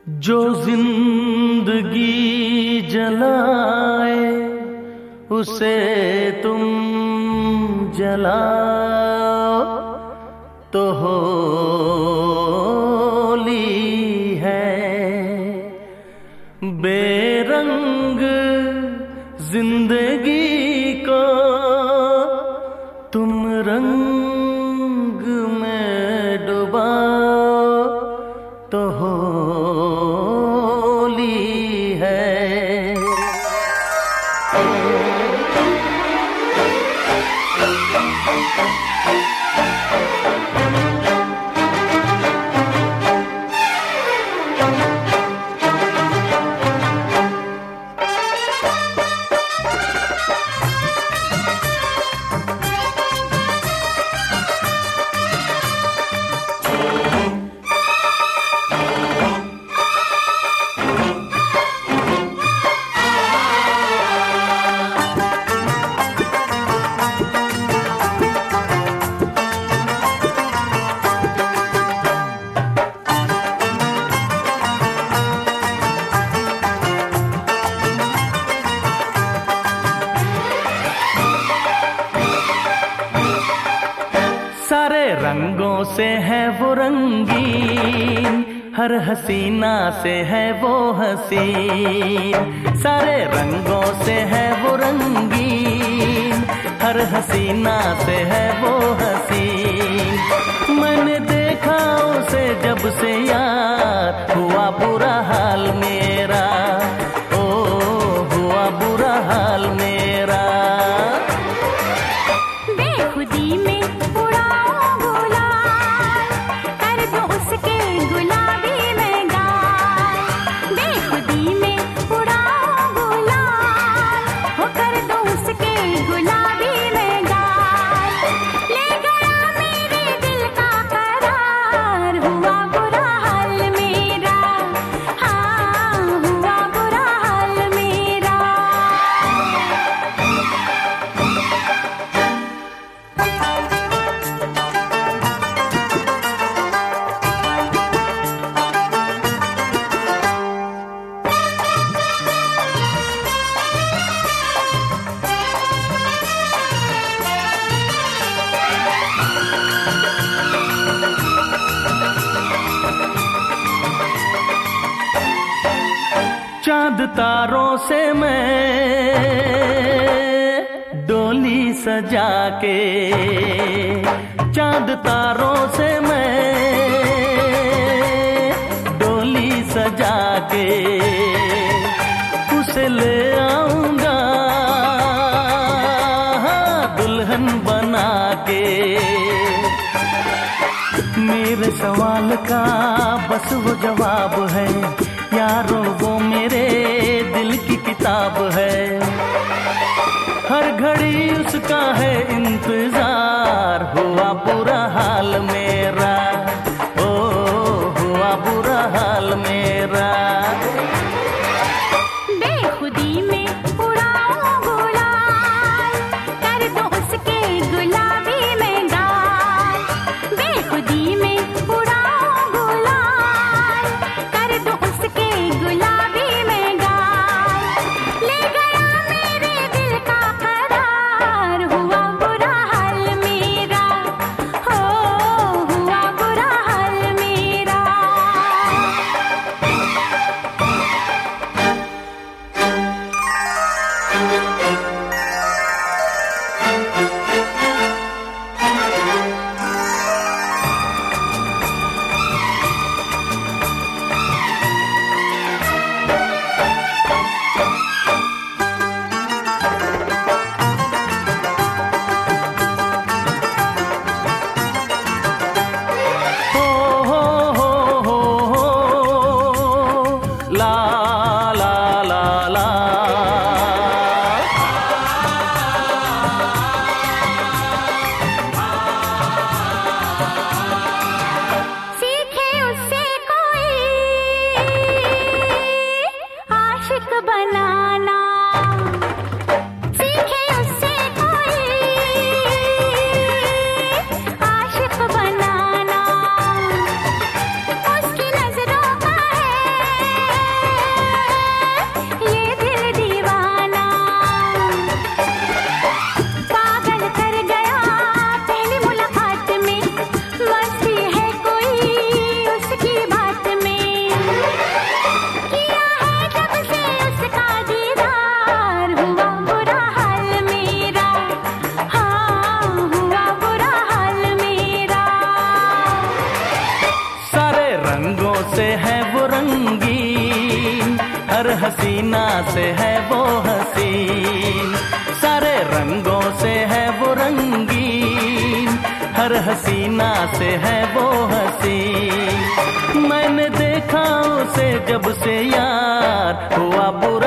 जो जिंदगी जलाए उसे तुम जलाओ तो होली है। बेरंग जिंदगी को तुम रंग में डुबाओ तो होली है। सारे रंगों से है वो रंगीन, हर हसीना से है वो हसीन। सारे रंगों से है वो रंगीन, हर हसीना से है वो हसीन। मैंने देखा उसे जब से यार, हुआ बुरा हाल मेरा, ओ हुआ बुरा हाल मेरा। बेखुदी में चांद तारों से मैं डोली सजा के, चांद तारों से मैं डोली सजा के उसे ले आऊंगा दुल्हन बना के। मेरे सवाल का बस वो जवाब है यारो, वो मेरे दिल की किताब है। हर घड़ी उसका है इंतजार, हुआ बुरा हाल मेरा, ओ हुआ बुरा हाल मेरा। बेखुदी में उड़ाऊं गुलाल, कर दो उसके गुलाबी में गाल। बेखुदी में उड़ाऊं गुलाल, कर दो उसके गुलाबी में गाल। ले गया मेरे दिल का करार, हुआ बुरा हाल मेरा, हो हुआ बुरा हाल मेरा। है वो रंगीन, हर हसीना से है वो हसीन, सारे रंगों से है वो रंगीन, हर हसीना से है वो हसीन। मैंने देखा उसे जब से यार हुआ बुरा